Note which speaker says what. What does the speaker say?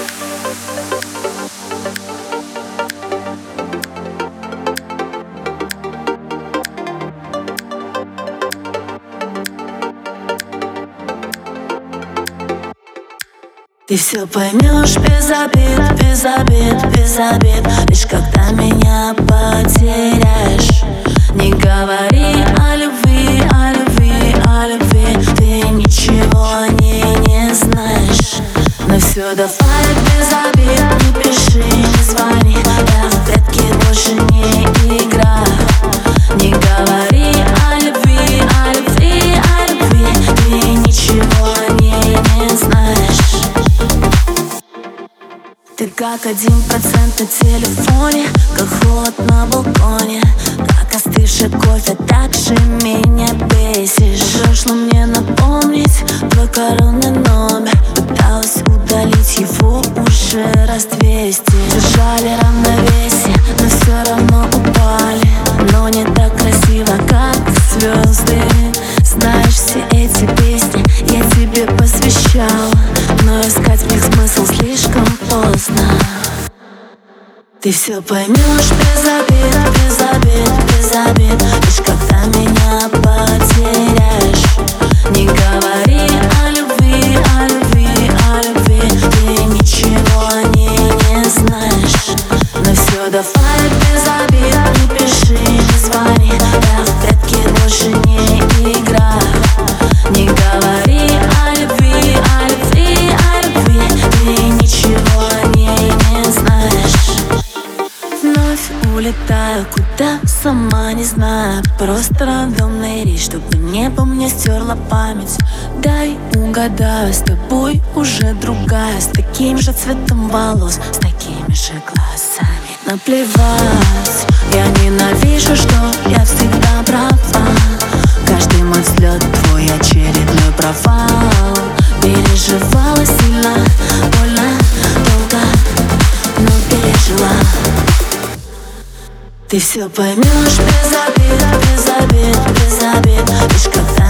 Speaker 1: Ты все поймешь без обид, без обид, без обид. Лишь когда меня потеряешь. Не говори о любви, о любви, о любви. Ты ничего о ней не знаешь. Но все давай без обид. Не пиши, не звони. Я в прятки больше не играю. Не говори о любви, о любви, о любви. Ты ничего о ней не знаешь. Ты как 1% на телефоне, как холод на балконе, как остывший кофе, так же меня бесишь. Прошло мне напомнить твой коронный номер. Пыталась удалить его уже раз 200. Держали равновесие, но все равно упали. Но не так красиво, как звезды. Знаешь, все эти песни я тебе посвящала, но искать в них смысл слишком поздно. Ты все поймешь без обид, без обид, без обид. Лишь когда меня потеряешь. Не говори о любви, о любви, о любви. Ты ничего о ней не знаешь. Но все давай без обид. Не пиши, не звони. Я в прятки больше не играю. Не говори о любви, о любви, о любви. Ты ничего о ней не знаешь. Вновь улетаю, куда сама не знаю. Просто рандомный рейс, чтобы небо мне стерла память. Дай угадаю, с тобой уже другая. С таким же цветом волос, с такими же глазами. Наплевать, я ненавижу, что я всегда права. Каждый мой взлет твой очередной провал. Переживала сильно, больно, долго, но пережила. Ты все поймешь без обид, без обид, без обид. Лишь когда